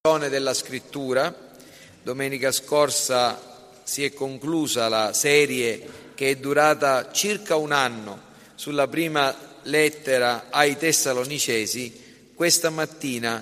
Della scrittura. Domenica scorsa si è conclusa la serie che è durata circa un anno sulla prima lettera ai Tessalonicesi. Questa mattina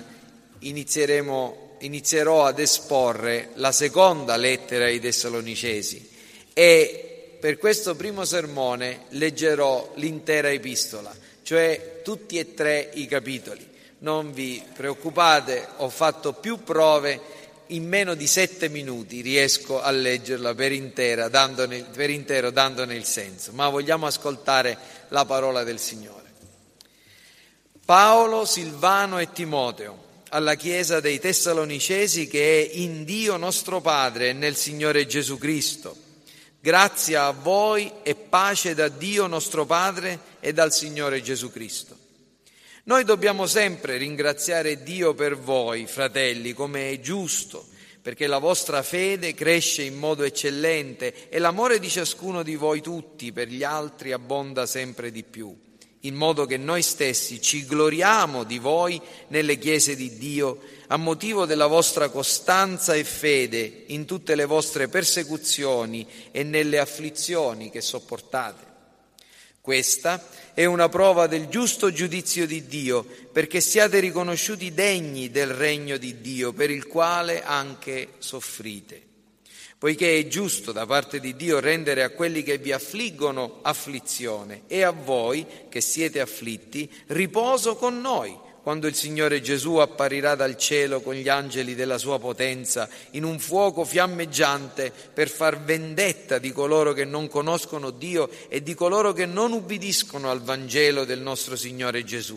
inizierò ad esporre la seconda lettera ai Tessalonicesi e per questo primo sermone leggerò l'intera epistola, cioè tutti e tre i capitoli. Non vi preoccupate, ho fatto più prove, in meno di 7 minuti riesco a leggerla per intero, dandone il senso, ma vogliamo ascoltare la parola del Signore. Paolo, Silvano e Timoteo, alla Chiesa dei Tessalonicesi che è in Dio nostro Padre e nel Signore Gesù Cristo. Grazia a voi e pace da Dio nostro Padre e dal Signore Gesù Cristo. Noi dobbiamo sempre ringraziare Dio per voi, fratelli, come è giusto, perché la vostra fede cresce in modo eccellente e l'amore di ciascuno di voi tutti per gli altri abbonda sempre di più, in modo che noi stessi ci gloriamo di voi nelle chiese di Dio a motivo della vostra costanza e fede in tutte le vostre persecuzioni e nelle afflizioni che sopportate. Questa è una prova del giusto giudizio di Dio, perché siate riconosciuti degni del regno di Dio, per il quale anche soffrite. Poiché è giusto da parte di Dio rendere a quelli che vi affliggono afflizione e a voi, che siete afflitti, riposo con noi, quando il Signore Gesù apparirà dal cielo con gli angeli della sua potenza in un fuoco fiammeggiante per far vendetta di coloro che non conoscono Dio e di coloro che non ubbidiscono al Vangelo del nostro Signore Gesù.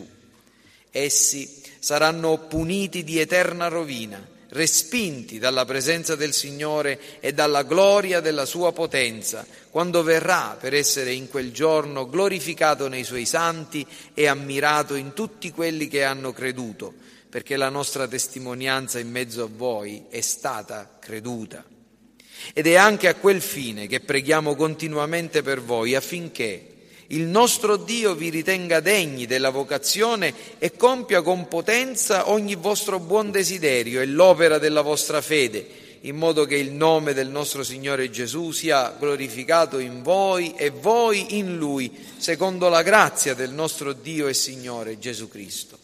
Essi saranno puniti di eterna rovina, respinti dalla presenza del Signore e dalla gloria della sua potenza, quando verrà per essere in quel giorno glorificato nei suoi santi e ammirato in tutti quelli che hanno creduto, perché la nostra testimonianza in mezzo a voi è stata creduta. Ed è anche a quel fine che preghiamo continuamente per voi, affinché il nostro Dio vi ritenga degni della vocazione e compia con potenza ogni vostro buon desiderio e l'opera della vostra fede, in modo che il nome del nostro Signore Gesù sia glorificato in voi e voi in Lui, secondo la grazia del nostro Dio e Signore Gesù Cristo.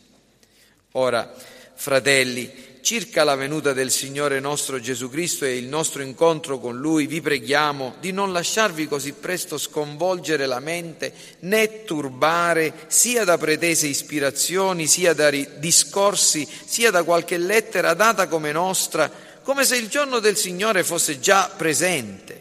Ora, fratelli, circa la venuta del Signore nostro Gesù Cristo e il nostro incontro con Lui, vi preghiamo di non lasciarvi così presto sconvolgere la mente, né turbare sia da pretese ispirazioni, sia da discorsi, sia da qualche lettera data come nostra, come se il giorno del Signore fosse già presente.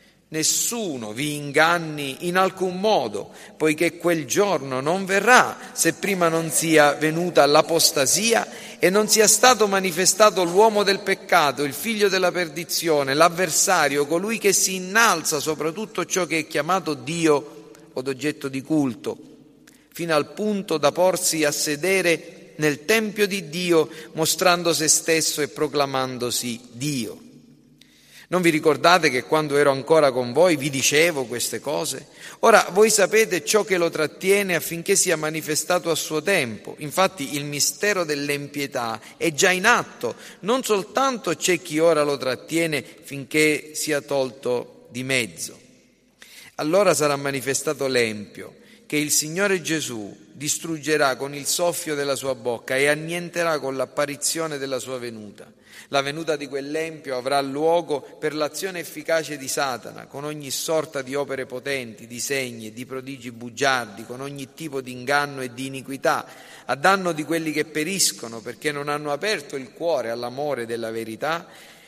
Nessuno vi inganni in alcun modo, poiché quel giorno non verrà se prima non sia venuta l'apostasia e non sia stato manifestato l'uomo del peccato, il figlio della perdizione, l'avversario, colui che si innalza sopra tutto ciò che è chiamato Dio od oggetto di culto, fino al punto da porsi a sedere nel tempio di Dio, mostrando se stesso e proclamandosi Dio. Non vi ricordate che quando ero ancora con voi vi dicevo queste cose? Ora voi sapete ciò che lo trattiene affinché sia manifestato a suo tempo. Infatti il mistero dell'empietà è già in atto, non soltanto c'è chi ora lo trattiene finché sia tolto di mezzo. Allora sarà manifestato l'empio, che il Signore Gesù distruggerà con il soffio della sua bocca e annienterà con l'apparizione della sua venuta. La venuta di quell'empio avrà luogo per l'azione efficace di Satana, con ogni sorta di opere potenti, di segni e di prodigi bugiardi, con ogni tipo di inganno e di iniquità, a danno di quelli che periscono, perché non hanno aperto il cuore all'amore della verità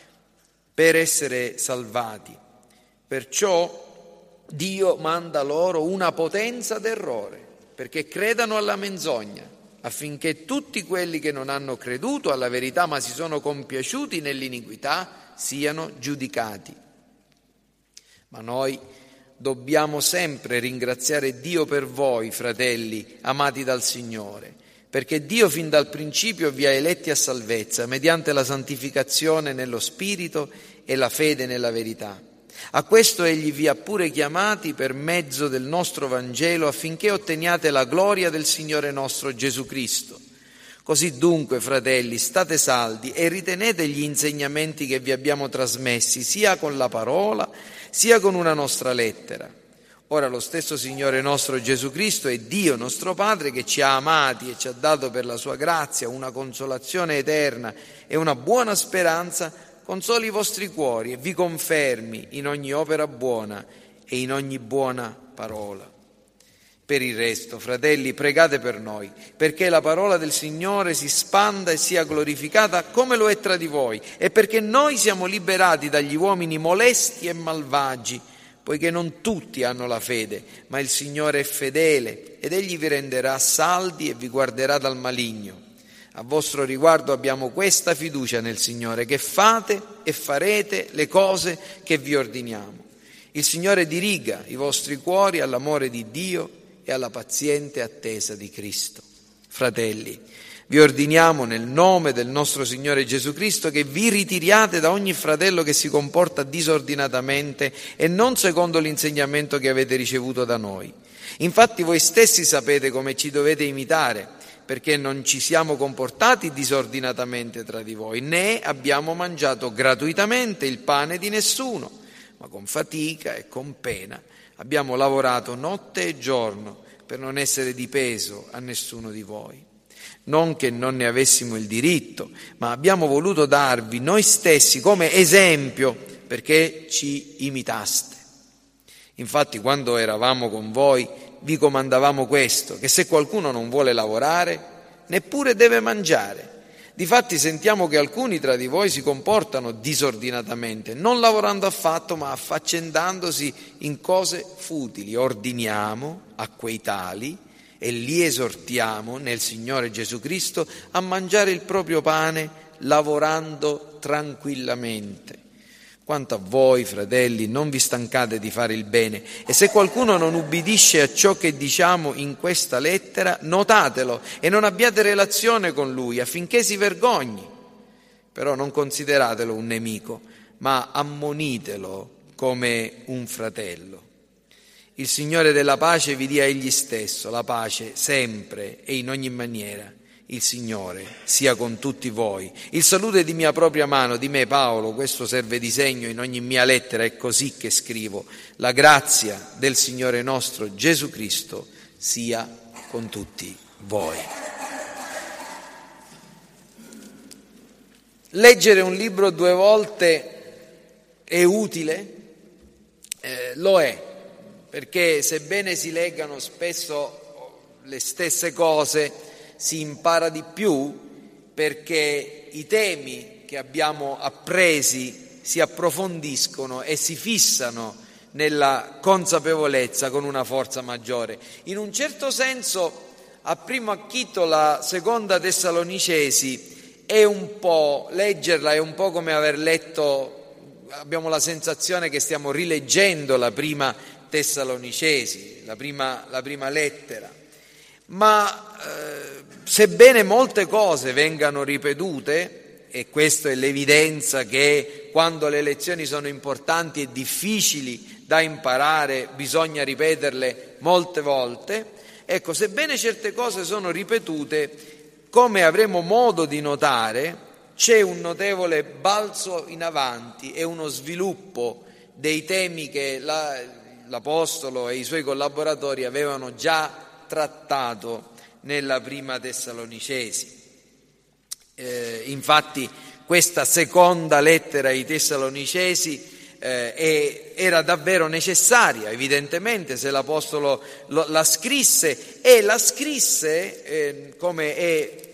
per essere salvati. Perciò Dio manda loro una potenza d'errore, perché credano alla menzogna, affinché tutti quelli che non hanno creduto alla verità ma si sono compiaciuti nell'iniquità siano giudicati. Ma noi dobbiamo sempre ringraziare Dio per voi, fratelli, amati dal Signore, perché Dio fin dal principio vi ha eletti a salvezza, mediante la santificazione nello Spirito e la fede nella verità. A questo Egli vi ha pure chiamati per mezzo del nostro Vangelo, affinché otteniate la gloria del Signore nostro Gesù Cristo. Così dunque, fratelli, state saldi e ritenete gli insegnamenti che vi abbiamo trasmessi, sia con la parola, sia con una nostra lettera. Ora lo stesso Signore nostro Gesù Cristo e Dio nostro Padre, che ci ha amati e ci ha dato per la sua grazia una consolazione eterna e una buona speranza, consoli i vostri cuori e vi confermi in ogni opera buona e in ogni buona parola. Per il resto, fratelli, pregate per noi, perché la parola del Signore si spanda e sia glorificata come lo è tra di voi, e perché noi siamo liberati dagli uomini molesti e malvagi, poiché non tutti hanno la fede, ma il Signore è fedele ed Egli vi renderà saldi e vi guarderà dal maligno. A vostro riguardo abbiamo questa fiducia nel Signore, che fate e farete le cose che vi ordiniamo. Il Signore diriga i vostri cuori all'amore di Dio e alla paziente attesa di Cristo. Fratelli, vi ordiniamo nel nome del nostro Signore Gesù Cristo che vi ritiriate da ogni fratello che si comporta disordinatamente e non secondo l'insegnamento che avete ricevuto da noi. Infatti voi stessi sapete come ci dovete imitare, perché non ci siamo comportati disordinatamente tra di voi, né abbiamo mangiato gratuitamente il pane di nessuno, ma con fatica e con pena abbiamo lavorato notte e giorno per non essere di peso a nessuno di voi. Non che non ne avessimo il diritto, ma abbiamo voluto darvi noi stessi come esempio perché ci imitaste. Infatti, quando eravamo con voi, vi comandavamo questo, che se qualcuno non vuole lavorare, neppure deve mangiare. Difatti sentiamo che alcuni tra di voi si comportano disordinatamente, non lavorando affatto, ma affaccendandosi in cose futili. Ordiniamo a quei tali e li esortiamo nel Signore Gesù Cristo a mangiare il proprio pane lavorando tranquillamente. Quanto a voi, fratelli, non vi stancate di fare il bene, e se qualcuno non ubbidisce a ciò che diciamo in questa lettera, notatelo e non abbiate relazione con lui affinché si vergogni. Però non consideratelo un nemico, ma ammonitelo come un fratello. Il Signore della pace vi dia egli stesso la pace sempre e in ogni maniera. Il Signore sia con tutti voi. Il saluto è di mia propria mano, di me Paolo, questo serve di segno in ogni mia lettera, è così che scrivo. La grazia del Signore nostro Gesù Cristo sia con tutti voi. Leggere un libro 2 volte è utile? Lo è, perché sebbene si leggano spesso le stesse cose, si impara di più, perché i temi che abbiamo appresi si approfondiscono e si fissano nella consapevolezza con una forza maggiore. In un certo senso, a primo acchito, la seconda Tessalonicesi è un po', leggerla è un po' come aver letto, abbiamo la sensazione che stiamo rileggendo la prima Tessalonicesi, la prima lettera. Ma sebbene molte cose vengano ripetute, e questa è l'evidenza che quando le lezioni sono importanti e difficili da imparare bisogna ripeterle molte volte, ecco, sebbene certe cose sono ripetute, come avremo modo di notare, c'è un notevole balzo in avanti e uno sviluppo dei temi che l'Apostolo e i suoi collaboratori avevano già trattato nella prima Tessalonicesi. Infatti questa seconda lettera ai Tessalonicesi era davvero necessaria, evidentemente, se l'Apostolo la scrisse, e la scrisse come è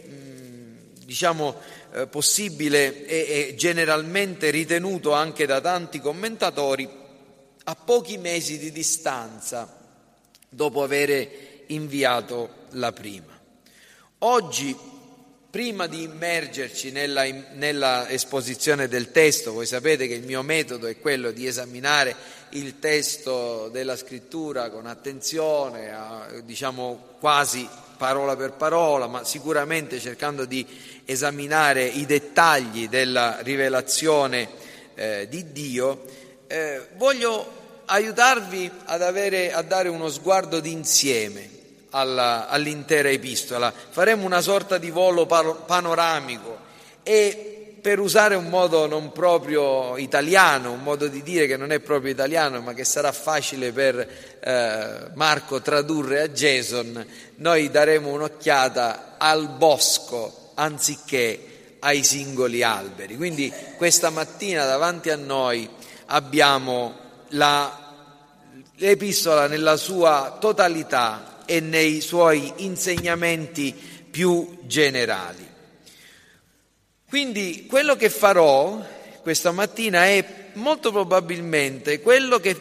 possibile e generalmente ritenuto anche da tanti commentatori, a pochi mesi di distanza dopo avere inviato la prima. Oggi, prima di immergerci nella esposizione del testo, voi sapete che il mio metodo è quello di esaminare il testo della Scrittura con attenzione, quasi parola per parola, ma sicuramente cercando di esaminare i dettagli della rivelazione di Dio. Voglio aiutarvi a dare uno sguardo d'insieme all'intera epistola. Faremo una sorta di volo panoramico e, per usare un modo non proprio italiano, un modo di dire che non è proprio italiano ma che sarà facile per Marco tradurre a Jason, noi daremo un'occhiata al bosco anziché ai singoli alberi. Quindi questa mattina davanti a noi abbiamo l'epistola nella sua totalità e nei suoi insegnamenti più generali. Quindi quello che farò questa mattina è molto probabilmente quello che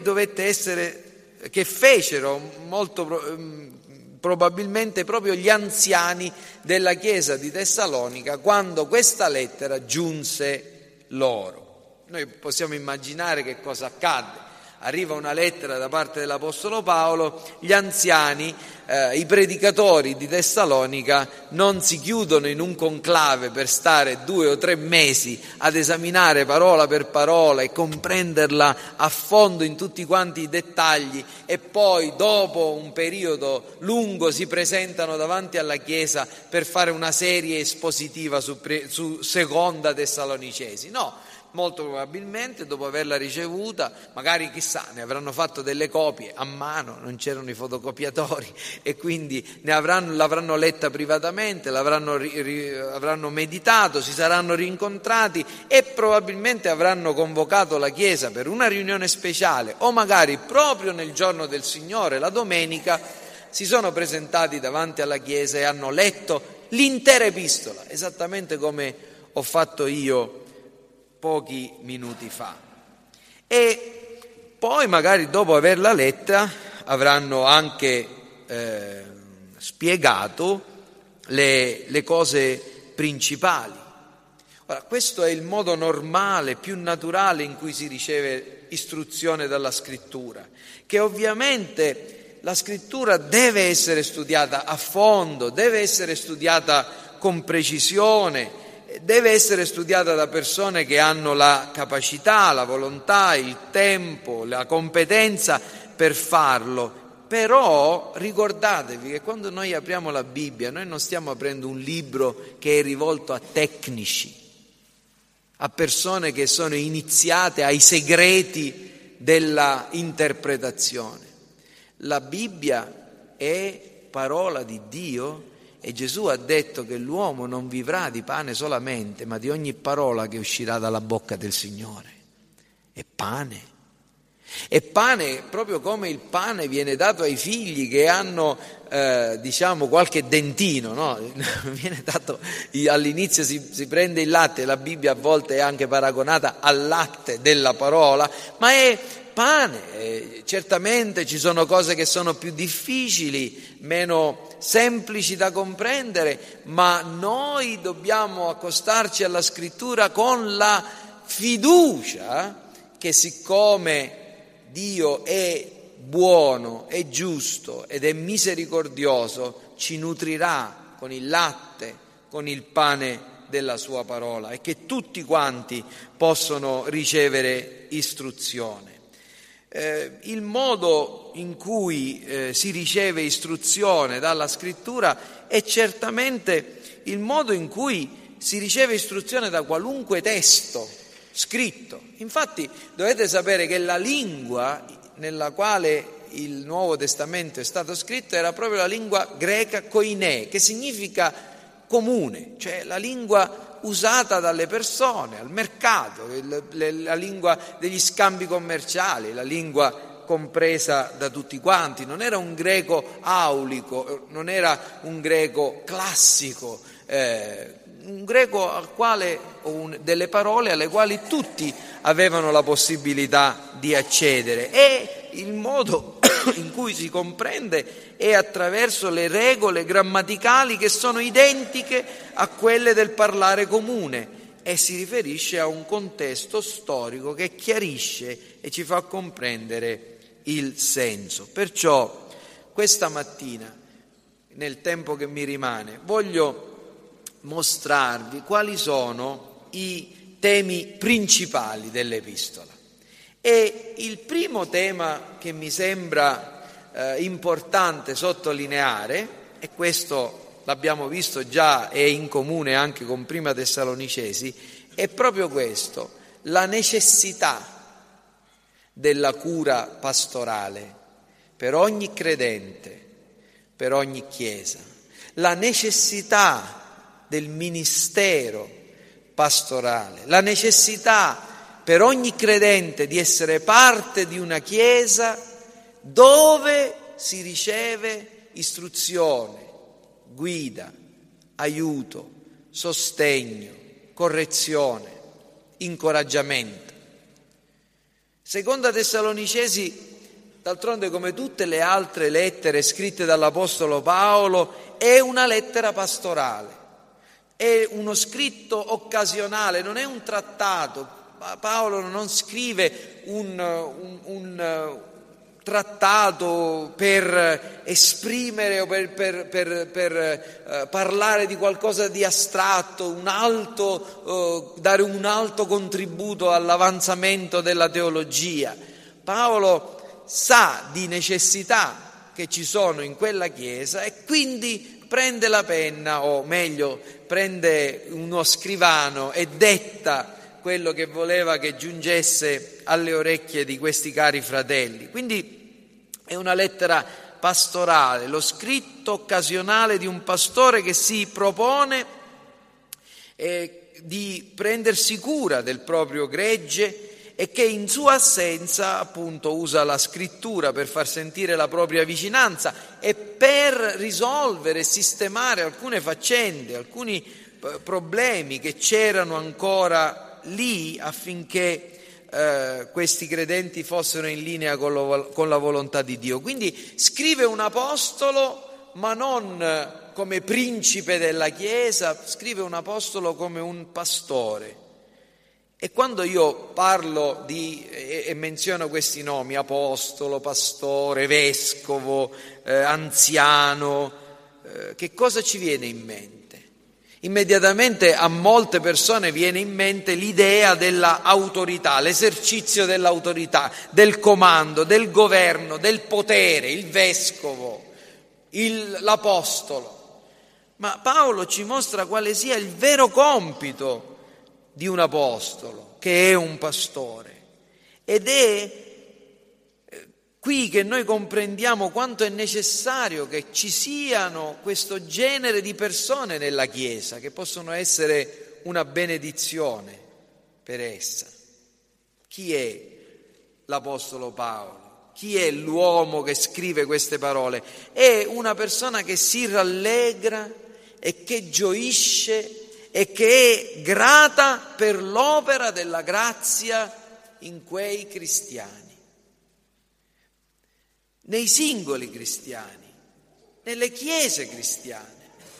fecero molto probabilmente proprio gli anziani della chiesa di Tessalonica quando questa lettera giunse loro. Noi possiamo immaginare che cosa accadde. Arriva una lettera da parte dell'Apostolo Paolo, gli anziani, i predicatori di Tessalonica non si chiudono in un conclave per stare 2 o 3 mesi ad esaminare parola per parola e comprenderla a fondo in tutti quanti i dettagli e poi dopo un periodo lungo si presentano davanti alla Chiesa per fare una serie espositiva su seconda Tessalonicesi. No. Molto probabilmente dopo averla ricevuta, magari chissà, ne avranno fatto delle copie a mano, non c'erano i fotocopiatori e quindi l'avranno letta privatamente, avranno meditato, si saranno rincontrati e probabilmente avranno convocato la Chiesa per una riunione speciale o magari proprio nel giorno del Signore, la domenica, si sono presentati davanti alla Chiesa e hanno letto l'intera epistola, esattamente come ho fatto io pochi minuti fa. E poi magari dopo averla letta avranno anche spiegato le cose principali. Ora, questo è il modo normale, più naturale in cui si riceve istruzione dalla Scrittura, che ovviamente la Scrittura deve essere studiata a fondo, deve essere studiata con precisione, deve essere studiata da persone che hanno la capacità, la volontà, il tempo, la competenza per farlo. Però ricordatevi che quando noi apriamo la Bibbia, noi non stiamo aprendo un libro che è rivolto a tecnici, a persone che sono iniziate ai segreti della interpretazione. La Bibbia è parola di Dio. E Gesù ha detto che l'uomo non vivrà di pane solamente, ma di ogni parola che uscirà dalla bocca del Signore. È pane. È pane proprio come il pane viene dato ai figli che hanno, qualche dentino, no? Viene dato, all'inizio si prende il latte, la Bibbia a volte è anche paragonata al latte della parola, ma è pane. Certamente ci sono cose che sono più difficili, meno semplici da comprendere, ma noi dobbiamo accostarci alla Scrittura con la fiducia che siccome Dio è buono, è giusto ed è misericordioso, ci nutrirà con il latte, con il pane della sua parola e che tutti quanti possono ricevere istruzione. Il modo in cui si riceve istruzione dalla Scrittura è certamente il modo in cui si riceve istruzione da qualunque testo scritto. Infatti dovete sapere che la lingua nella quale il Nuovo Testamento è stato scritto era proprio la lingua greca koiné, che significa comune, cioè la lingua usata dalle persone al mercato, la lingua degli scambi commerciali, la lingua compresa da tutti quanti. Non era un greco aulico, non era un greco classico, un greco al quale delle parole alle quali tutti avevano la possibilità di accedere, e il modo in cui si comprende è attraverso le regole grammaticali che sono identiche a quelle del parlare comune e si riferisce a un contesto storico che chiarisce e ci fa comprendere il senso. Perciò questa mattina, nel tempo che mi rimane, voglio mostrarvi quali sono i temi principali dell'epistola. E il primo tema che mi sembra importante sottolineare, e questo l'abbiamo visto già, è in comune anche con Prima Tessalonicesi, è proprio questo: la necessità della cura pastorale per ogni credente, per ogni chiesa, la necessità del ministero pastorale, la necessità per ogni credente di essere parte di una chiesa dove si riceve istruzione, guida, aiuto, sostegno, correzione, incoraggiamento. Seconda Tessalonicesi, d'altronde, come tutte le altre lettere scritte dall'Apostolo Paolo, è una lettera pastorale, è uno scritto occasionale, non è un trattato. Paolo non scrive un trattato per esprimere o per parlare di qualcosa di astratto, dare un alto contributo all'avanzamento della teologia. Paolo sa di necessità che ci sono in quella chiesa e quindi prende la penna, o meglio, prende uno scrivano e detta quello che voleva che giungesse alle orecchie di questi cari fratelli. Quindi è una lettera pastorale, lo scritto occasionale di un pastore che si propone di prendersi cura del proprio gregge e che in sua assenza appunto usa la scrittura per far sentire la propria vicinanza e per risolvere e sistemare alcune faccende, alcuni problemi che c'erano ancora lì affinché questi credenti fossero in linea con la volontà di Dio. Quindi scrive un apostolo, ma non come principe della Chiesa, scrive un apostolo come un pastore. E quando io parlo e menziono questi nomi, apostolo, pastore, vescovo, anziano, che cosa ci viene in mente? Immediatamente a molte persone viene in mente l'idea della autorità, l'esercizio dell'autorità, del comando, del governo, del potere, il vescovo, l'apostolo. Ma Paolo ci mostra quale sia il vero compito di un apostolo, che è un pastore. Ed è qui che noi comprendiamo quanto è necessario che ci siano questo genere di persone nella Chiesa, che possono essere una benedizione per essa. Chi è l'Apostolo Paolo? Chi è l'uomo che scrive queste parole? È una persona che si rallegra e che gioisce e che è grata per l'opera della grazia in quei cristiani. Nei singoli cristiani, nelle chiese cristiane.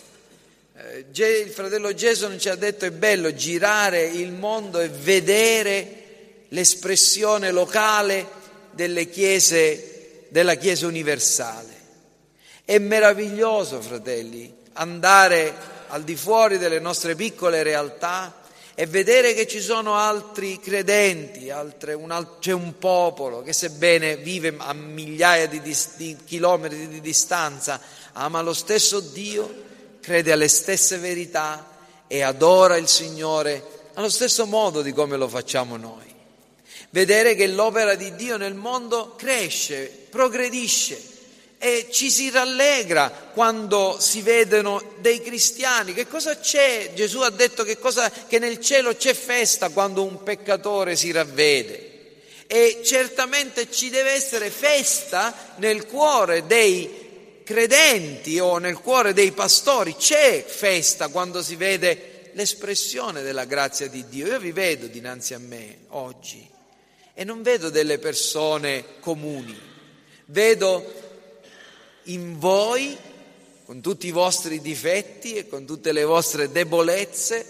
Il fratello Jason ci ha detto: è bello girare il mondo e vedere l'espressione locale delle chiese, della Chiesa universale. È meraviglioso, fratelli, andare al di fuori delle nostre piccole realtà e vedere che ci sono altri credenti, c'è un popolo che, sebbene vive a migliaia di chilometri di distanza, ama lo stesso Dio, crede alle stesse verità e adora il Signore allo stesso modo di come lo facciamo noi. Vedere che l'opera di Dio nel mondo cresce, progredisce, e ci si rallegra quando si vedono dei cristiani. Che cosa c'è? Gesù ha detto che nel cielo c'è festa quando un peccatore si ravvede, e certamente ci deve essere festa nel cuore dei credenti o nel cuore dei pastori. C'è festa quando si vede l'espressione della grazia di Dio. Io vi vedo dinanzi a me oggi e non vedo delle persone comuni, vedo in voi, con tutti i vostri difetti e con tutte le vostre debolezze,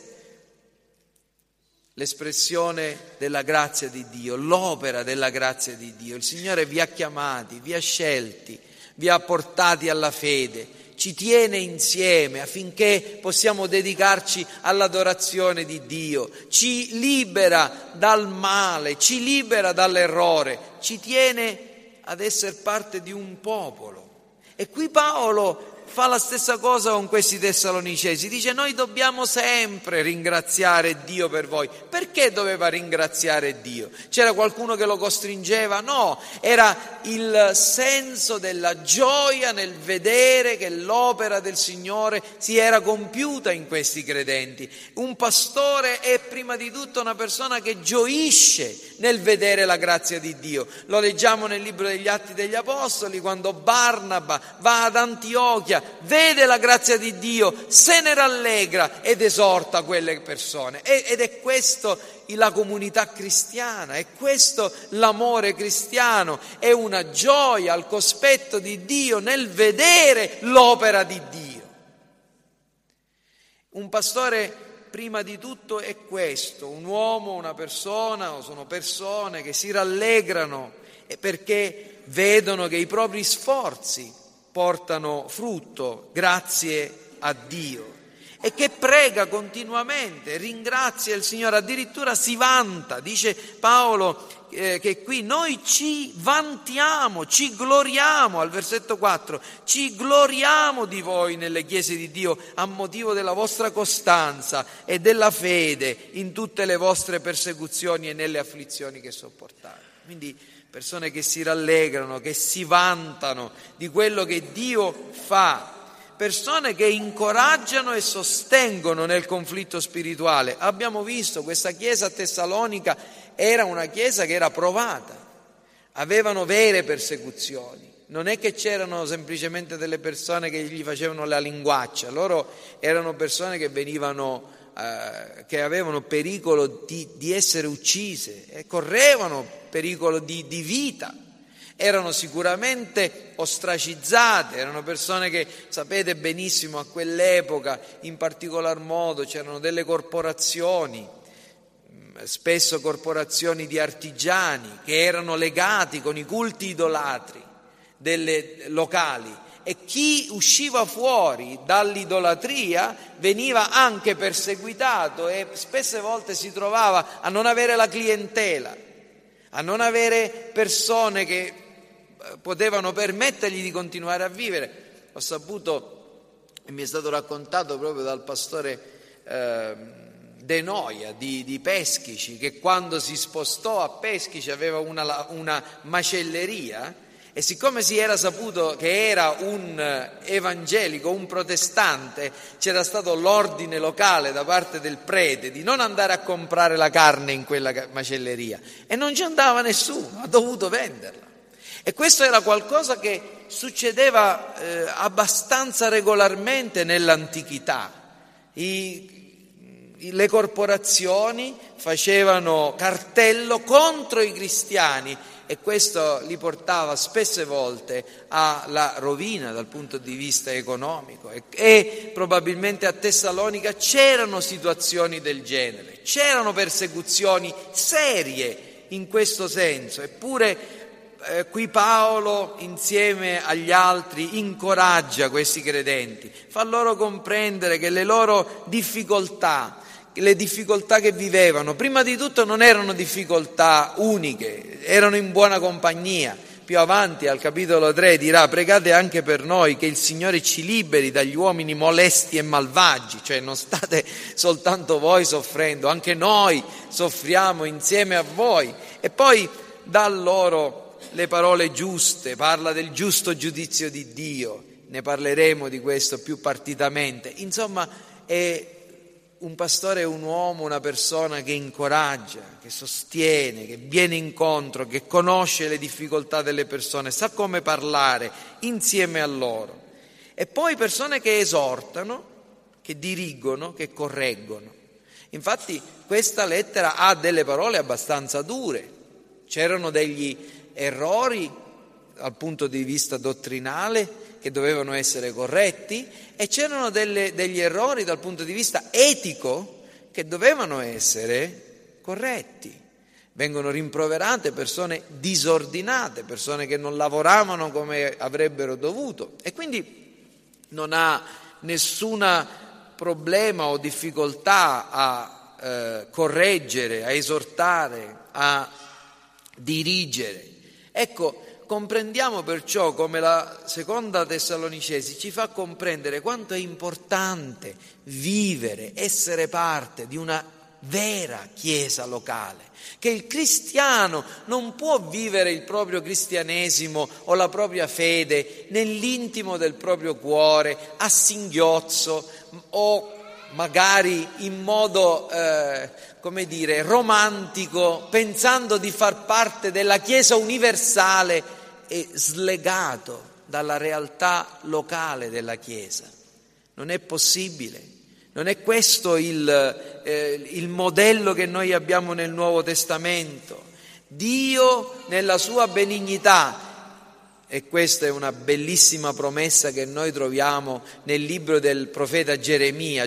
l'espressione della grazia di Dio, l'opera della grazia di Dio. Il Signore vi ha chiamati, vi ha scelti, vi ha portati alla fede, ci tiene insieme affinché possiamo dedicarci all'adorazione di Dio, ci libera dal male, ci libera dall'errore, ci tiene ad essere parte di un popolo. E qui Paolo fa la stessa cosa con questi Tessalonicesi, dice: noi dobbiamo sempre ringraziare Dio per voi. Perché doveva ringraziare Dio? C'era qualcuno che lo costringeva? No, era il senso della gioia nel vedere che l'opera del Signore si era compiuta in questi credenti. Un pastore è prima di tutto una persona che gioisce nel vedere la grazia di Dio. Lo leggiamo nel libro degli Atti degli Apostoli, quando Barnaba va ad Antiochia, vede la grazia di Dio, se ne rallegra ed esorta quelle persone. Ed è questo la comunità cristiana, è questo l'amore cristiano, è una gioia al cospetto di Dio nel vedere l'opera di Dio. Un pastore prima di tutto è questo, un uomo, una persona, o sono persone che si rallegrano perché vedono che i propri sforzi portano frutto grazie a Dio, e che prega continuamente, ringrazia il Signore, addirittura si vanta. Dice Paolo che qui noi ci vantiamo, ci gloriamo, al versetto 4, ci gloriamo di voi nelle chiese di Dio a motivo della vostra costanza e della fede in tutte le vostre persecuzioni e nelle afflizioni che sopportate. Quindi persone che si rallegrano, che si vantano di quello che Dio fa, persone che incoraggiano e sostengono nel conflitto spirituale. Abbiamo visto, questa chiesa tessalonica era una chiesa che era provata, avevano vere persecuzioni. Non è che c'erano semplicemente delle persone che gli facevano la linguaccia, loro erano persone che venivano che avevano pericolo di essere uccise e correvano pericolo di vita, erano sicuramente ostracizzate, erano persone che, sapete benissimo, a quell'epoca in particolar modo c'erano delle corporazioni, spesso corporazioni di artigiani, che erano legati con i culti idolatri delle locali, e chi usciva fuori dall'idolatria veniva anche perseguitato e spesse volte si trovava a non avere la clientela, a non avere persone che potevano permettergli di continuare a vivere. Ho saputo, e mi è stato raccontato proprio dal pastore De Noia di Peschici, che quando si spostò a Peschici aveva una macelleria, e siccome si era saputo che era un evangelico, un protestante, c'era stato l'ordine locale da parte del prete di non andare a comprare la carne in quella macelleria, e non ci andava nessuno, ha dovuto venderla. E questo era qualcosa che succedeva abbastanza regolarmente nell'antichità. Le corporazioni facevano cartello contro i cristiani, e questo li portava spesse volte alla rovina dal punto di vista economico, e probabilmente a Tessalonica c'erano situazioni del genere, c'erano persecuzioni serie in questo senso. Eppure qui Paolo, insieme agli altri, incoraggia questi credenti, fa loro comprendere che le loro difficoltà, le difficoltà che vivevano, prima di tutto non erano difficoltà uniche, erano in buona compagnia. Più avanti al capitolo 3 dirà: pregate anche per noi che il Signore ci liberi dagli uomini molesti e malvagi. Cioè non state soltanto voi soffrendo, anche noi soffriamo insieme a voi. E poi dà loro le parole giuste, parla del giusto giudizio di Dio, ne parleremo di questo più partitamente. Insomma, un pastore è un uomo, una persona che incoraggia, che sostiene, che viene incontro, che conosce le difficoltà delle persone, sa come parlare insieme a loro. E poi persone che esortano, che dirigono, che correggono. Infatti questa lettera ha delle parole abbastanza dure, c'erano degli errori dal punto di vista dottrinale che dovevano essere corretti, e c'erano degli errori dal punto di vista etico che dovevano essere corretti. Vengono rimproverate persone disordinate, persone che non lavoravano come avrebbero dovuto, e quindi non ha nessun problema o difficoltà a correggere, a esortare, a dirigere. Ecco, comprendiamo perciò come la seconda Tessalonicesi ci fa comprendere quanto è importante vivere, essere parte di una vera chiesa locale, che il cristiano non può vivere il proprio cristianesimo o la propria fede nell'intimo del proprio cuore, a singhiozzo o magari in modo, romantico, pensando di far parte della Chiesa universale e slegato dalla realtà locale della Chiesa. Non è possibile. Non è questo il modello che noi abbiamo nel Nuovo Testamento. Dio nella sua benignità, e questa è una bellissima promessa che noi troviamo nel libro del profeta Geremia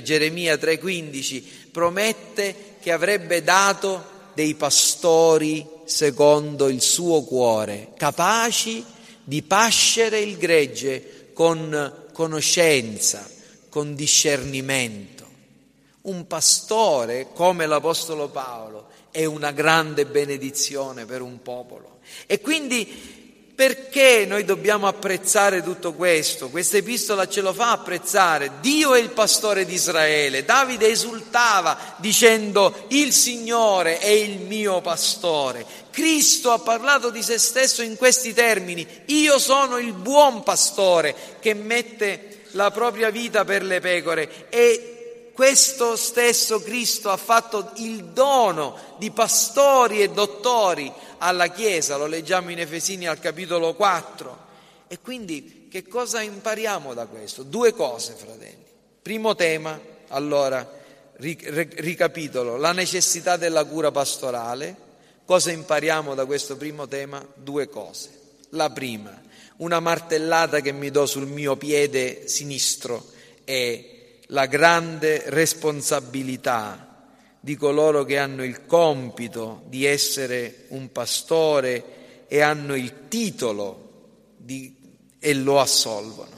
3,15, promette che avrebbe dato dei pastori secondo il suo cuore, capaci di pascere il gregge con conoscenza, con discernimento. Un pastore, come l'Apostolo Paolo, è una grande benedizione per un popolo. E quindi perché noi dobbiamo apprezzare tutto questo? Questa epistola ce lo fa apprezzare. Dio è il pastore di Israele. Davide esultava dicendo: il Signore è il mio pastore. Cristo ha parlato di se stesso in questi termini: io sono il buon pastore che mette la propria vita per le pecore. E questo stesso Cristo ha fatto il dono di pastori e dottori alla Chiesa, lo leggiamo in Efesini al capitolo 4. E quindi che cosa impariamo da questo? Due cose, fratelli. Primo tema, allora, ricapitolo, la necessità della cura pastorale. Cosa impariamo da questo primo tema? Due cose. La prima, una martellata che mi do sul mio piede sinistro è la grande responsabilità di coloro che hanno il compito di essere un pastore e hanno il titolo e lo assolvono.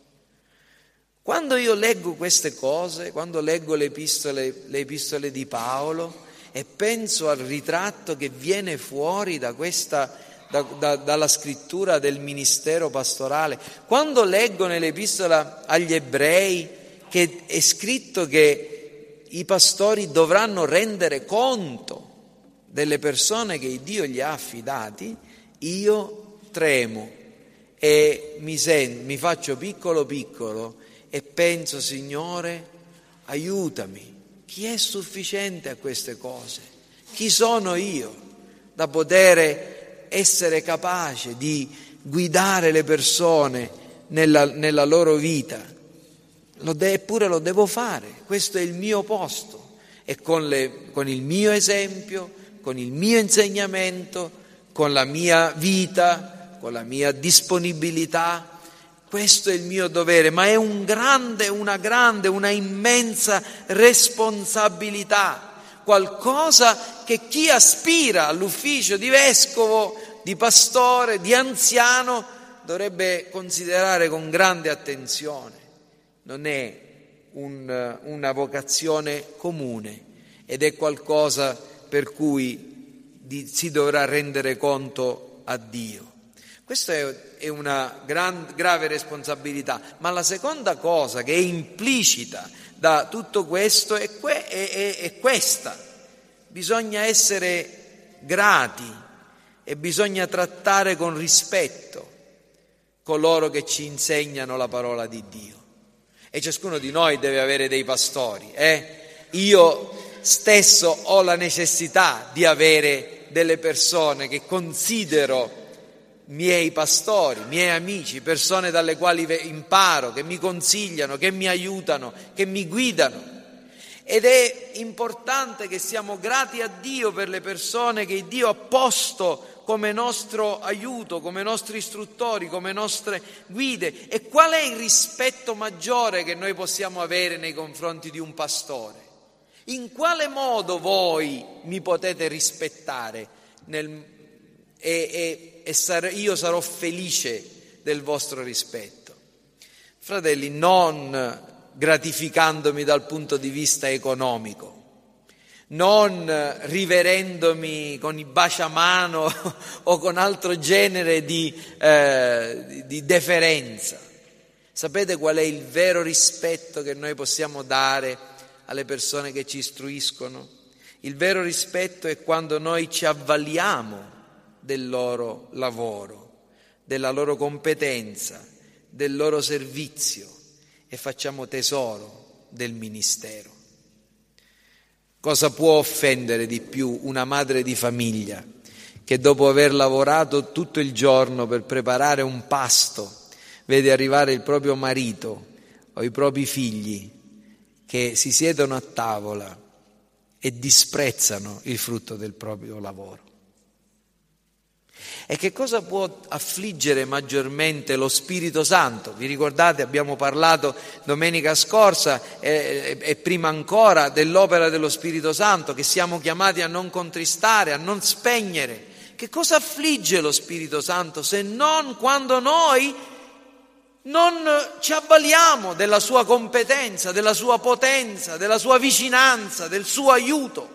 Quando io leggo queste cose, quando leggo le epistole di Paolo e penso al ritratto che viene fuori dalla scrittura del ministero pastorale, quando leggo nell'epistola agli Ebrei che è scritto che i pastori dovranno rendere conto delle persone che Dio gli ha affidati, io tremo e mi faccio piccolo e penso: Signore, aiutami. Chi è sufficiente a queste cose? Chi sono io da poter essere capace di guidare le persone nella loro vita? Eppure lo devo fare, questo è il mio posto, e con il mio esempio, con il mio insegnamento, con la mia vita, con la mia disponibilità, questo è il mio dovere, ma è una immensa responsabilità, qualcosa che chi aspira all'ufficio di vescovo, di pastore, di anziano dovrebbe considerare con grande attenzione. Non è una vocazione comune ed è qualcosa per cui si dovrà rendere conto a Dio. Questa è una grave responsabilità, ma la seconda cosa che è implicita da tutto questo è questa: bisogna essere grati e bisogna trattare con rispetto coloro che ci insegnano la parola di Dio. E ciascuno di noi deve avere dei pastori. Io stesso ho la necessità di avere delle persone che considero miei pastori, miei amici, persone dalle quali imparo, che mi consigliano, che mi aiutano, che mi guidano. Ed è importante che siamo grati a Dio per le persone che Dio ha posto come nostro aiuto, come nostri istruttori, come nostre guide. E qual è il rispetto maggiore che noi possiamo avere nei confronti di un pastore? In quale modo voi mi potete rispettare io sarò felice del vostro rispetto? Fratelli, non gratificandomi dal punto di vista economico, non riverendomi con i baciamano o con altro genere di deferenza. Sapete qual è il vero rispetto che noi possiamo dare alle persone che ci istruiscono? Il vero rispetto è quando noi ci avvaliamo del loro lavoro, della loro competenza, del loro servizio e facciamo tesoro del ministero. Cosa può offendere di più una madre di famiglia che dopo aver lavorato tutto il giorno per preparare un pasto vede arrivare il proprio marito o i propri figli che si siedono a tavola e disprezzano il frutto del proprio lavoro? E che cosa può affliggere maggiormente lo Spirito Santo? Vi ricordate, abbiamo parlato domenica scorsa e prima ancora dell'opera dello Spirito Santo che siamo chiamati a non contristare, a non spegnere. Che cosa affligge lo Spirito Santo se non quando noi non ci avvaliamo della sua competenza, della sua potenza, della sua vicinanza, del suo aiuto?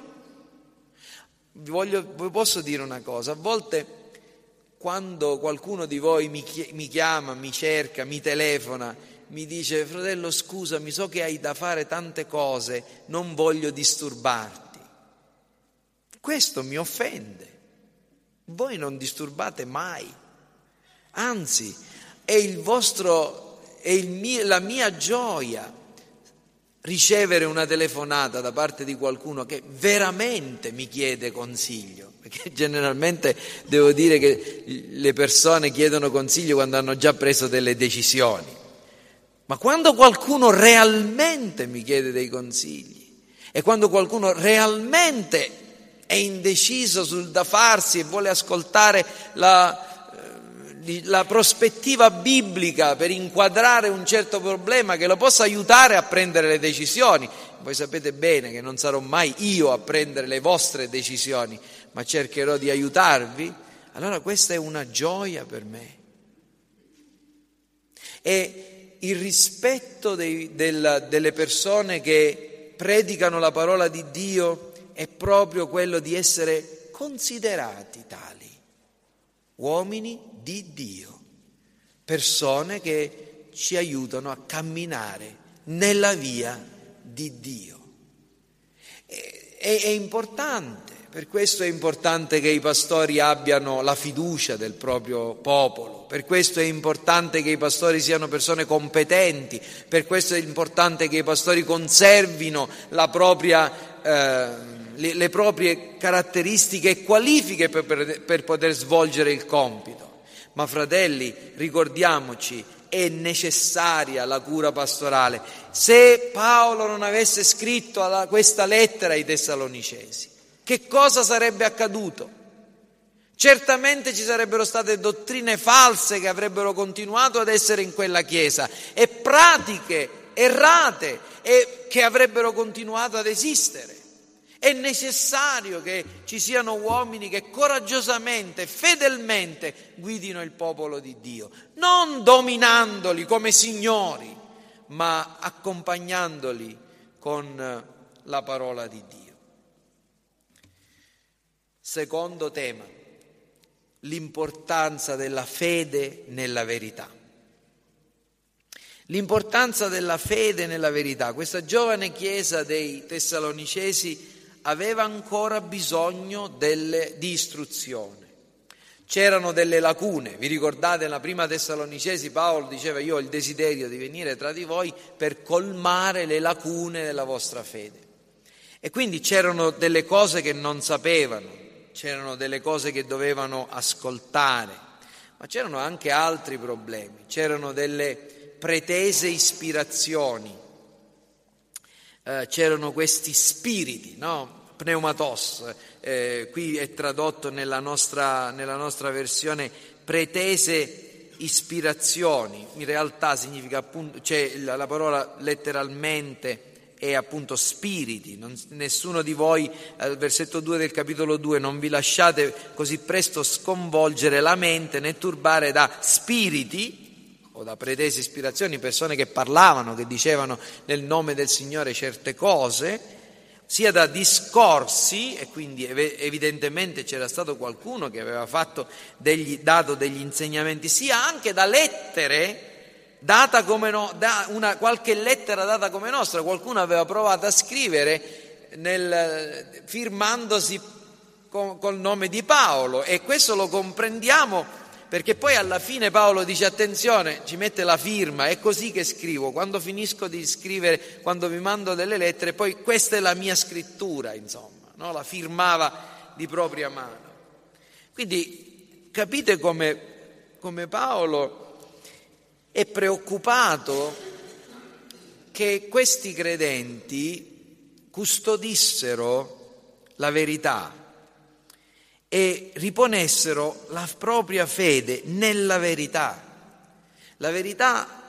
Vi posso dire una cosa: a volte quando qualcuno di voi mi chiama, mi cerca, mi telefona, mi dice: fratello, scusami, so che hai da fare tante cose, non voglio disturbarti. Questo mi offende. Voi non disturbate mai. Anzi, è la mia gioia ricevere una telefonata da parte di qualcuno che veramente mi chiede consiglio, perché generalmente devo dire che le persone chiedono consiglio quando hanno già preso delle decisioni, ma quando qualcuno realmente mi chiede dei consigli e quando qualcuno realmente è indeciso sul da farsi e vuole ascoltare la prospettiva biblica per inquadrare un certo problema che lo possa aiutare a prendere le decisioni. Voi sapete bene che non sarò mai io a prendere le vostre decisioni, ma cercherò di aiutarvi. Allora questa è una gioia per me. E il rispetto delle persone che predicano la parola di Dio è proprio quello di essere considerati tali, uomini di Dio, persone che ci aiutano a camminare nella via di Dio. È importante, per questo è importante che i pastori abbiano la fiducia del proprio popolo, per questo è importante che i pastori siano persone competenti, per questo è importante che i pastori conservino le proprie caratteristiche e qualifiche per poter svolgere il compito. Ma fratelli, ricordiamoci, è necessaria la cura pastorale. Se Paolo non avesse scritto questa lettera ai Tessalonicesi, che cosa sarebbe accaduto? Certamente ci sarebbero state dottrine false che avrebbero continuato ad essere in quella chiesa e pratiche errate che avrebbero continuato ad esistere. È necessario che ci siano uomini che coraggiosamente, fedelmente guidino il popolo di Dio, non dominandoli come signori, ma accompagnandoli con la parola di Dio. Secondo tema, l'importanza della fede nella verità. L'importanza della fede nella verità. Questa giovane chiesa dei Tessalonicesi aveva ancora bisogno di istruzione. C'erano delle lacune. Vi ricordate nella prima Tessalonicesi Paolo diceva: io ho il desiderio di venire tra di voi per colmare le lacune della vostra fede. E quindi c'erano delle cose che non sapevano, c'erano delle cose che dovevano ascoltare, ma c'erano anche altri problemi, c'erano delle pretese ispirazioni. C'erano questi spiriti, no? Pneumatos, qui è tradotto nella nostra versione pretese ispirazioni, in realtà significa appunto, la parola letteralmente è appunto spiriti. Nessuno di voi, al versetto 2 del capitolo 2, non vi lasciate così presto sconvolgere la mente né turbare da spiriti o da pretese ispirazioni, persone che parlavano, che dicevano nel nome del Signore certe cose, sia da discorsi, e quindi evidentemente c'era stato qualcuno che aveva dato degli insegnamenti, sia anche da lettere qualche lettera data come nostra. Qualcuno aveva provato a scrivere firmandosi col nome di Paolo, e questo lo comprendiamo perché poi alla fine Paolo dice: attenzione, ci mette la firma, è così che scrivo, quando finisco di scrivere, quando vi mando delle lettere, poi questa è la mia scrittura, insomma, no? La firmava di propria mano. Quindi capite come Paolo è preoccupato che questi credenti custodissero la verità e riponessero la propria fede nella verità. La verità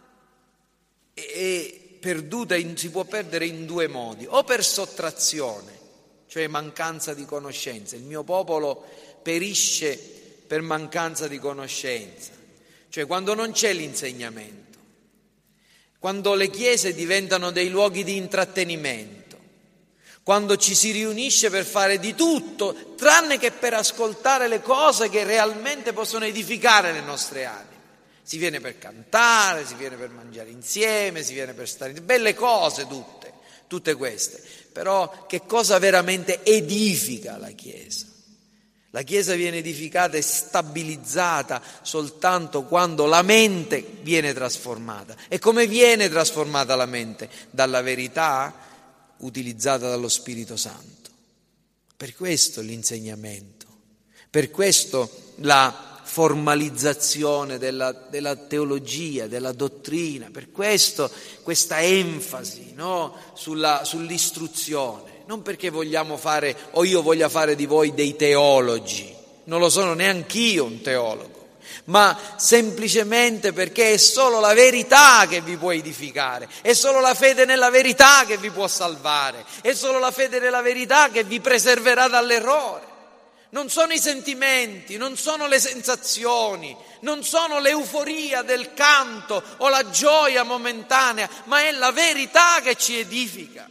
è perduta, si può perdere in due modi: o per sottrazione, cioè mancanza di conoscenza. Il mio popolo perisce per mancanza di conoscenza, cioè quando non c'è l'insegnamento, quando le chiese diventano dei luoghi di intrattenimento, quando ci si riunisce per fare di tutto tranne che per ascoltare le cose che realmente possono edificare le nostre anime. Si viene per cantare, si viene per mangiare insieme, si viene per stare insieme, belle cose tutte queste, però che cosa veramente edifica la Chiesa? La Chiesa viene edificata e stabilizzata soltanto quando la mente viene trasformata. E come viene trasformata la mente? Dalla verità utilizzata dallo Spirito Santo. Per questo l'insegnamento, per questo la formalizzazione della teologia, della dottrina, per questo questa enfasi, no? sull'istruzione. Non perché vogliamo fare, o io voglia fare di voi dei teologi, non lo sono neanch'io un teologo, ma semplicemente perché è solo la verità che vi può edificare, è solo la fede nella verità che vi può salvare, è solo la fede nella verità che vi preserverà dall'errore. Non sono i sentimenti, non sono le sensazioni, non sono l'euforia del canto o la gioia momentanea, ma è la verità che ci edifica.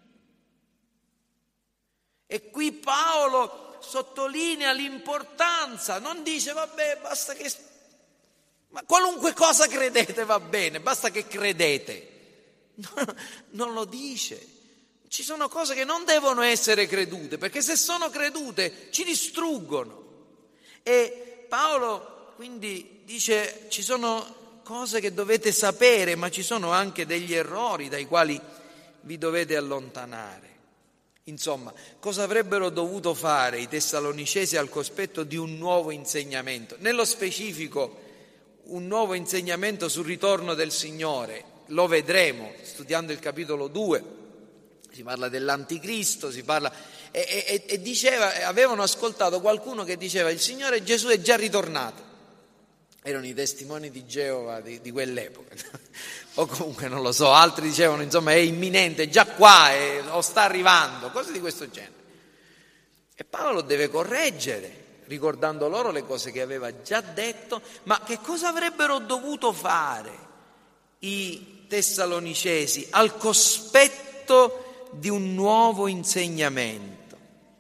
E qui Paolo sottolinea l'importanza, non dice vabbè basta che, ma qualunque cosa credete va bene, basta che credete, non lo dice. Ci sono cose che non devono essere credute, perché se sono credute ci distruggono. E Paolo quindi dice: ci sono cose che dovete sapere, ma ci sono anche degli errori dai quali vi dovete allontanare. Insomma, cosa avrebbero dovuto fare i Tessalonicesi al cospetto di un nuovo insegnamento? Nello specifico, un nuovo insegnamento sul ritorno del Signore. Lo vedremo studiando il capitolo 2. Si parla dell'anticristo, si parla e diceva, avevano ascoltato qualcuno che diceva: il Signore Gesù è già ritornato. Erano i testimoni di Geova di quell'epoca. O comunque non lo so, altri dicevano insomma è imminente, è già qua, o sta arrivando, cose di questo genere. E Paolo deve correggere, ricordando loro le cose che aveva già detto. Ma che cosa avrebbero dovuto fare i Tessalonicesi al cospetto di un nuovo insegnamento?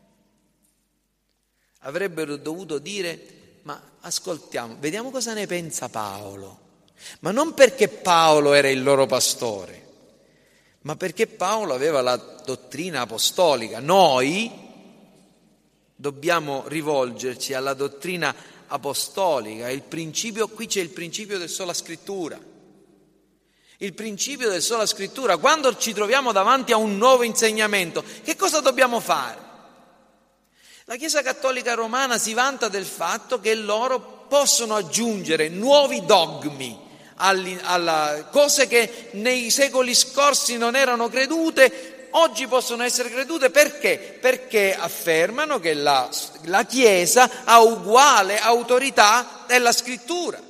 Avrebbero dovuto dire: ma ascoltiamo, vediamo cosa ne pensa Paolo. Ma non perché Paolo era il loro pastore, ma perché Paolo aveva la dottrina apostolica. Noi dobbiamo rivolgerci alla dottrina apostolica. Il principio, qui c'è il principio del sola scrittura. Il principio del sola scrittura. Quando ci troviamo davanti a un nuovo insegnamento, che cosa dobbiamo fare? La Chiesa Cattolica Romana si vanta del fatto che loro possono aggiungere nuovi dogmi alla cose che nei secoli scorsi non erano credute, oggi possono essere credute. Perché? Perché affermano che la Chiesa ha uguale autorità della Scrittura,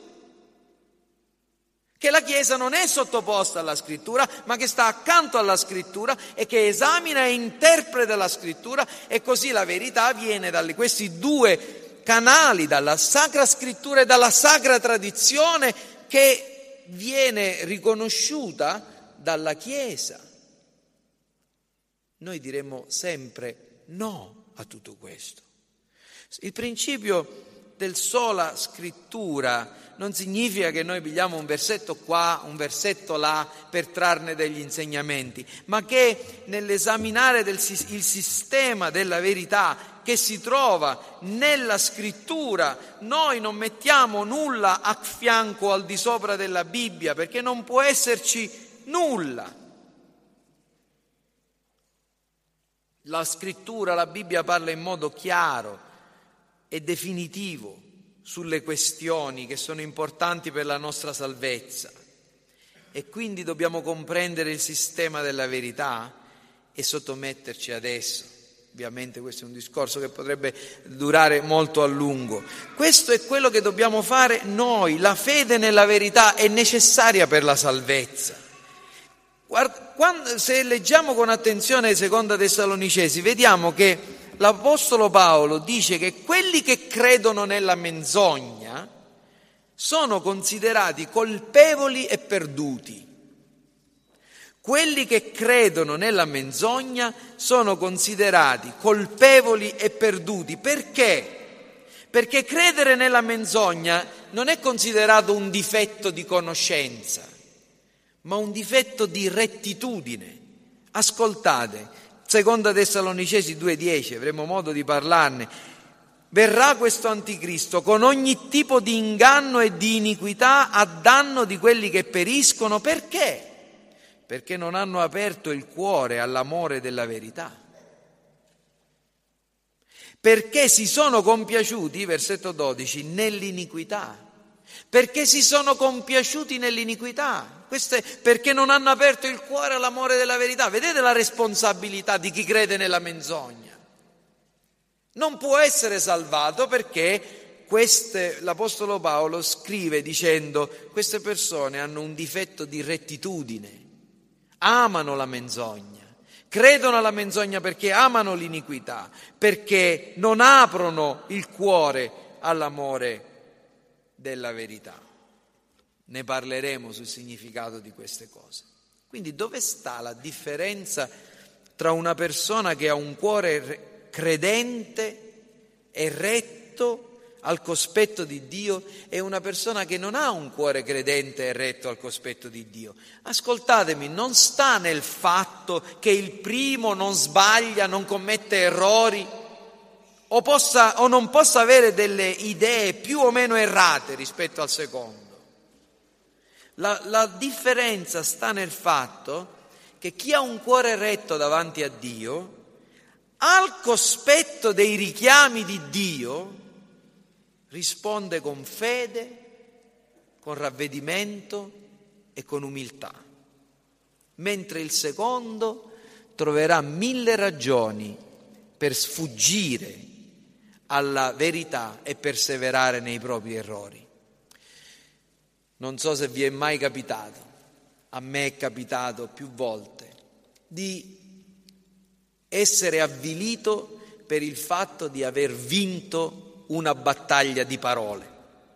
che la Chiesa non è sottoposta alla Scrittura, ma che sta accanto alla Scrittura e che esamina e interpreta la Scrittura, e così la verità viene da questi due canali, dalla Sacra Scrittura e dalla Sacra Tradizione, che viene riconosciuta dalla Chiesa. noi diremo sempre no a tutto questo. Il principio del sola scrittura non significa che noi pigliamo un versetto qua, un versetto là per trarne degli insegnamenti, ma che nell'esaminare il sistema della verità che si trova nella scrittura noi non mettiamo nulla a fianco o al di sopra della Bibbia, perché non può esserci nulla. La scrittura, la Bibbia parla in modo chiaro e definitivo sulle questioni che sono importanti per la nostra salvezza, e quindi dobbiamo comprendere il sistema della verità e sottometterci ad esso. Ovviamente questo è un discorso che potrebbe durare molto a lungo. Questo è quello che dobbiamo fare noi. La fede nella verità è necessaria per la salvezza. Se leggiamo con attenzione Seconda Tessalonicesi, vediamo che l'Apostolo Paolo dice che quelli che credono nella menzogna sono considerati colpevoli e perduti. Quelli che credono nella menzogna sono considerati colpevoli e perduti. Perché? Perché credere nella menzogna non è considerato un difetto di conoscenza, ma un difetto di rettitudine. Ascoltate, Seconda Tessalonicesi 2,10, avremo modo di parlarne. Verrà questo anticristo con ogni tipo di inganno e di iniquità a danno di quelli che periscono. Perché? Perché non hanno aperto il cuore all'amore della verità. Perché si sono compiaciuti, versetto 12, nell'iniquità. Perché si sono compiaciuti nell'iniquità. Questo è perché non hanno aperto il cuore all'amore della verità. Vedete la responsabilità di chi crede nella menzogna? Non può essere salvato perché l'Apostolo Paolo scrive dicendo: queste persone hanno un difetto di rettitudine, amano la menzogna, credono alla menzogna perché amano l'iniquità, perché non aprono il cuore all'amore della verità. Ne parleremo sul significato di queste cose. Quindi dove sta la differenza tra una persona che ha un cuore credente e retto al cospetto di Dio e una persona che non ha un cuore credente e retto al cospetto di Dio? Ascoltatemi, non sta nel fatto che il primo non sbaglia, non commette errori o non possa avere delle idee più o meno errate rispetto al secondo. La differenza sta nel fatto che chi ha un cuore retto davanti a Dio, al cospetto dei richiami di Dio, risponde con fede, con ravvedimento e con umiltà, mentre il secondo troverà 1000 ragioni per sfuggire alla verità e perseverare nei propri errori. Non so se vi è mai capitato, a me è capitato più volte, di essere avvilito per il fatto di aver vinto una battaglia di parole.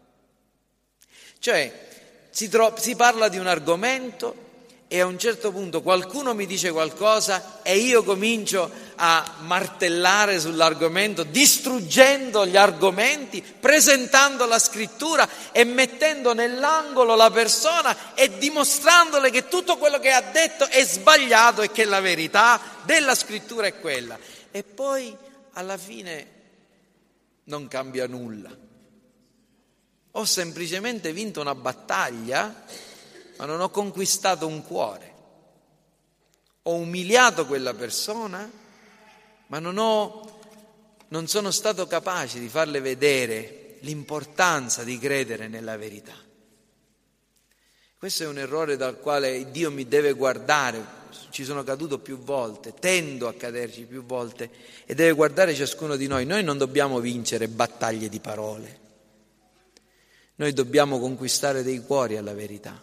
Cioè, si parla di un argomento e a un certo punto qualcuno mi dice qualcosa e io comincio a martellare sull'argomento, distruggendo gli argomenti, presentando la scrittura e mettendo nell'angolo la persona e dimostrandole che tutto quello che ha detto è sbagliato e che la verità della scrittura è quella. E poi alla fine non cambia nulla. Ho semplicemente vinto una battaglia, ma non ho conquistato un cuore. Ho umiliato quella persona, ma non sono stato capace di farle vedere l'importanza di credere nella verità. Questo è un errore dal quale Dio mi deve guardare. Ci sono caduto più volte, tendo a caderci più volte, e deve guardare ciascuno di noi. Noi non dobbiamo vincere battaglie di parole. Noi dobbiamo conquistare dei cuori alla verità.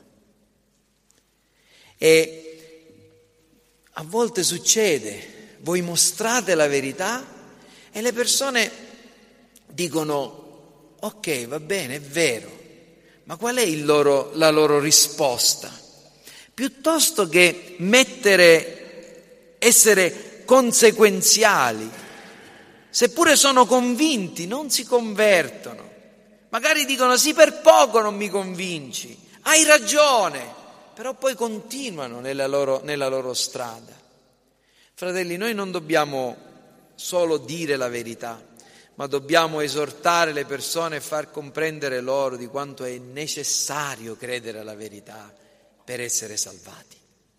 E a volte succede, voi mostrate la verità e le persone dicono: ok, va bene, è vero, ma qual è la loro risposta? Piuttosto che essere conseguenziali. Seppure sono convinti, non si convertono. Magari dicono: sì, per poco non mi convinci, hai ragione, però poi continuano nella loro strada. Fratelli, noi non dobbiamo solo dire la verità, ma dobbiamo esortare le persone e far comprendere loro di quanto è necessario credere alla verità per essere salvati.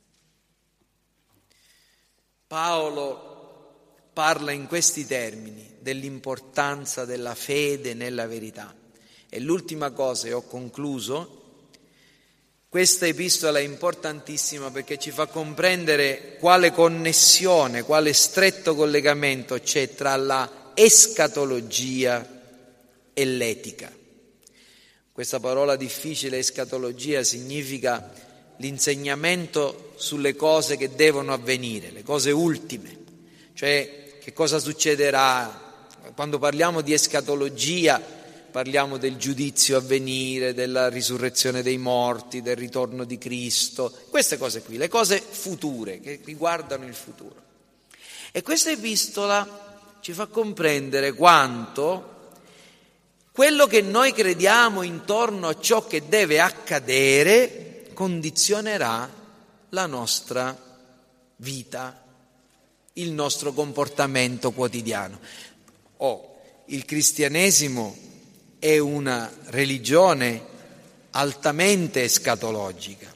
Paolo parla in questi termini dell'importanza della fede nella verità. E l'ultima cosa, e ho concluso, questa epistola è importantissima perché ci fa comprendere quale connessione, quale stretto collegamento c'è tra la escatologia e l'etica. Questa parola difficile, escatologia, significa l'insegnamento sulle cose che devono avvenire, le cose ultime, cioè che cosa succederà. Quando parliamo di escatologia parliamo del giudizio a venire, della risurrezione dei morti, del ritorno di Cristo, queste cose qui, le cose future che riguardano il futuro. E questa epistola ci fa comprendere quanto quello che noi crediamo intorno a ciò che deve accadere condizionerà la nostra vita, il nostro comportamento quotidiano. Il cristianesimo è una religione altamente escatologica.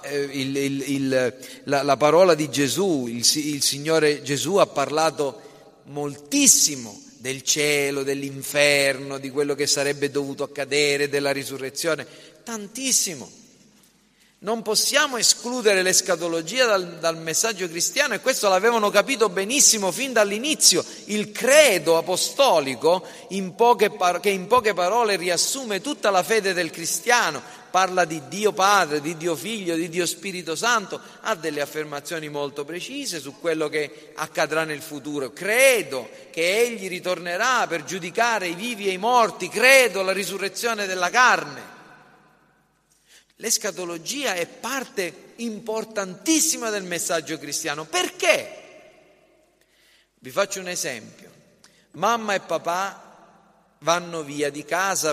La parola di Gesù, il Signore Gesù ha parlato moltissimo del cielo, dell'inferno, di quello che sarebbe dovuto accadere, della risurrezione, tantissimo. Non possiamo escludere l'escatologia dal messaggio cristiano, e questo l'avevano capito benissimo fin dall'inizio. Il credo apostolico, che in poche parole riassume tutta la fede del cristiano, parla di Dio Padre, di Dio Figlio, di Dio Spirito Santo, ha delle affermazioni molto precise su quello che accadrà nel futuro. Credo che Egli ritornerà per giudicare i vivi e i morti, credo alla risurrezione della carne. L'escatologia è parte importantissima del messaggio cristiano. Perché? Vi faccio un esempio. Mamma e papà vanno via di casa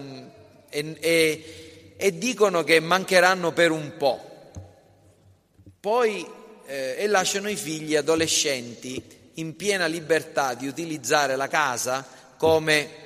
e dicono che mancheranno per un po'. Poi lasciano i figli adolescenti in piena libertà di utilizzare la casa come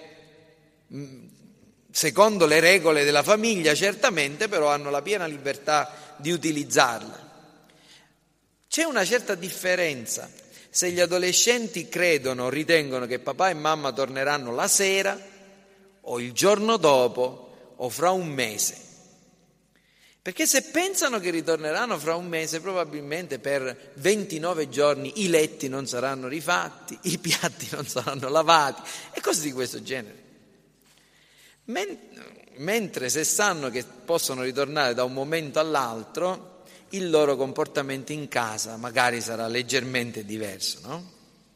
secondo le regole della famiglia, certamente, però hanno la piena libertà di utilizzarla. C'è una certa differenza se gli adolescenti ritengono che papà e mamma torneranno la sera o il giorno dopo o fra un mese. Perché se pensano che ritorneranno fra un mese, probabilmente per 29 giorni i letti non saranno rifatti, i piatti non saranno lavati e cose di questo genere. Mentre se sanno che possono ritornare da un momento all'altro, il loro comportamento in casa magari sarà leggermente diverso, no?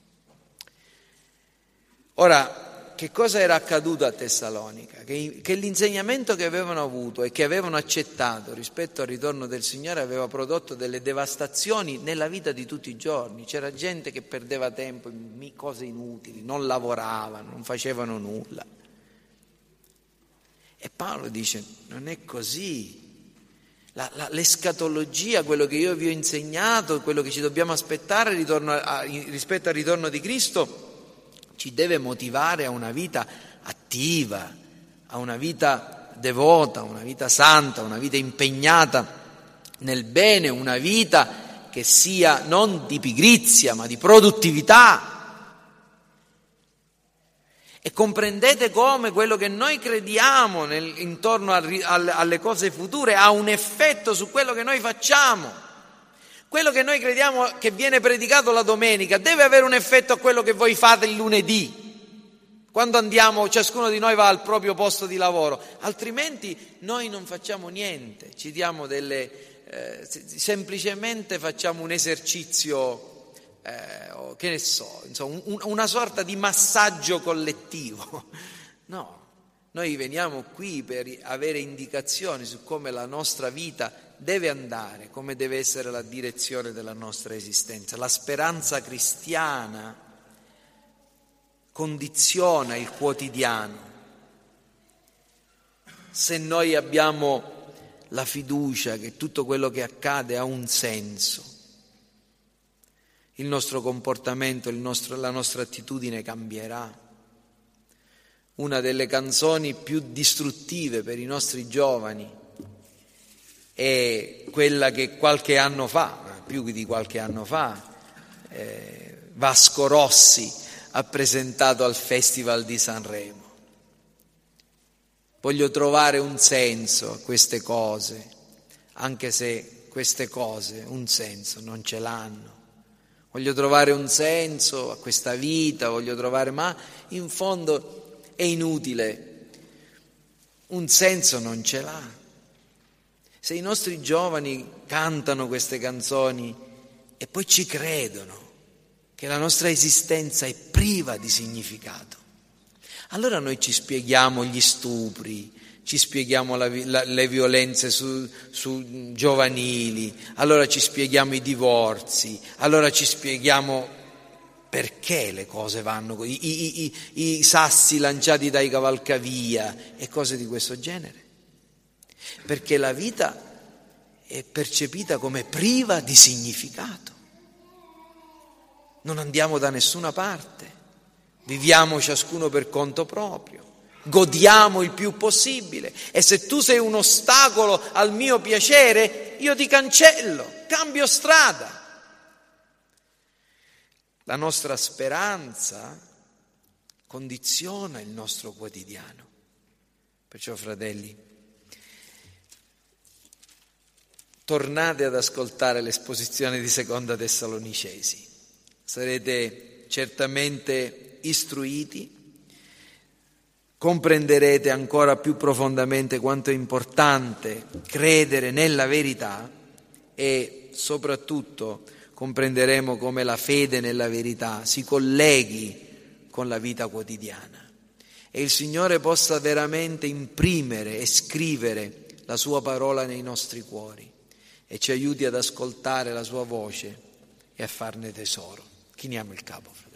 Ora, che cosa era accaduto a Tessalonica? Che l'insegnamento che avevano avuto e che avevano accettato rispetto al ritorno del Signore aveva prodotto delle devastazioni nella vita di tutti i giorni. C'era gente che perdeva tempo in cose inutili, non lavoravano, non facevano nulla. E Paolo dice: non è così. L'escatologia, quello che io vi ho insegnato, quello che ci dobbiamo aspettare rispetto al ritorno di Cristo, ci deve motivare a una vita attiva, a una vita devota, una vita santa, una vita impegnata nel bene, una vita che sia non di pigrizia ma di produttività. E comprendete come quello che noi crediamo intorno alle cose future ha un effetto su quello che noi facciamo. Quello che noi crediamo che viene predicato la domenica deve avere un effetto a quello che voi fate il lunedì, quando andiamo, ciascuno di noi va al proprio posto di lavoro, altrimenti noi non facciamo niente, ci diamo semplicemente facciamo un esercizio, che ne so, insomma, una sorta di massaggio collettivo. No, noi veniamo qui per avere indicazioni su come la nostra vita deve andare, come deve essere la direzione della nostra esistenza. La speranza cristiana condiziona il quotidiano. Se noi abbiamo la fiducia che tutto quello che accade ha un senso, il nostro comportamento, la nostra attitudine cambierà. Una delle canzoni più distruttive per i nostri giovani è quella che qualche anno fa, più di qualche anno fa, Vasco Rossi ha presentato al Festival di Sanremo. Voglio trovare un senso a queste cose, anche se queste cose un senso non ce l'hanno. Voglio trovare un senso a questa vita, ma in fondo è inutile, un senso non ce l'ha. Se i nostri giovani cantano queste canzoni e poi ci credono che la nostra esistenza è priva di significato, allora noi ci spieghiamo gli stupri, ci spieghiamo le violenze su giovanili, allora ci spieghiamo i divorzi, allora ci spieghiamo perché le cose vanno così, i sassi lanciati dai cavalcavia e cose di questo genere. Perché la vita è percepita come priva di significato. Non andiamo da nessuna parte, viviamo ciascuno per conto proprio, godiamo il più possibile e se tu sei un ostacolo al mio piacere, io ti cancello, cambio strada. La nostra speranza condiziona il nostro quotidiano. Perciò, fratelli, tornate ad ascoltare l'esposizione di Seconda Tessalonicesi. Sarete certamente istruiti, comprenderete ancora più profondamente quanto è importante credere nella verità e soprattutto comprenderemo come la fede nella verità si colleghi con la vita quotidiana e il Signore possa veramente imprimere e scrivere la sua parola nei nostri cuori e ci aiuti ad ascoltare la sua voce e a farne tesoro. Chiniamo il capo.